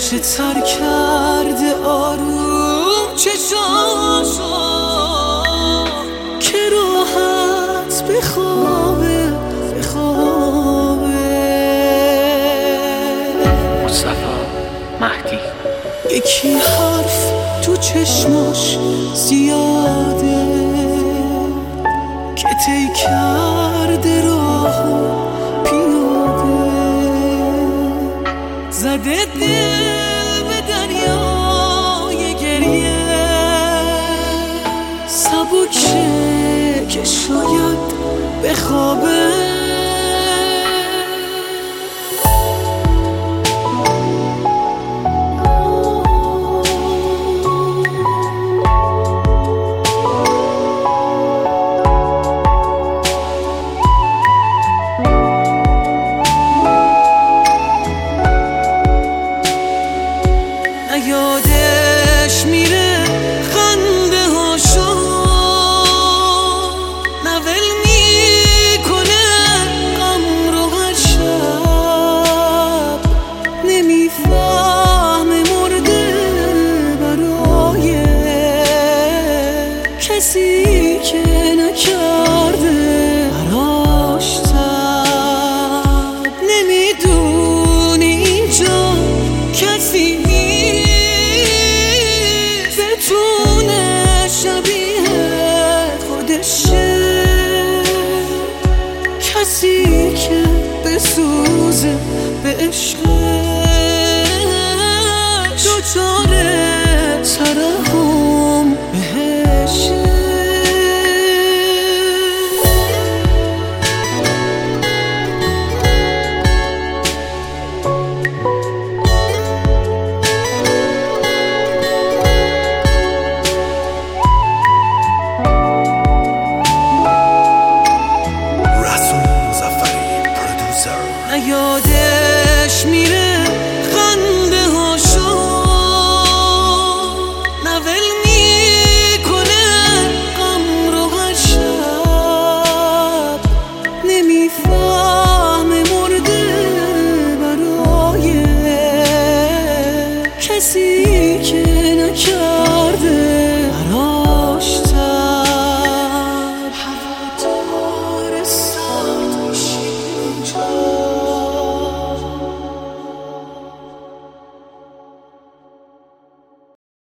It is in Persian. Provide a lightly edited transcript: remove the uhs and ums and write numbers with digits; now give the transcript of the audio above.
چه تر کرده آروم چشاشو که راحت بخوابه مصطفی مهدی. یکی حرف تو چشماش زیاده که طی کرده راهو پیاده، زده دل به دریای گریه سبکه که شاید بخوابه. یادش میره خنده هاشو، نول میکنه غم رو هر شب، نمیفهمه مرده برای کسی که نکرده براش تب، نمیدونی اینجا کسی کسی که بسوزه به عشقش دوچاره ترحم بهشه. یادش میره خنده هاشو، نول میکنه غم رو هر شب، نمیفهمه مرده برای کسی که نکرد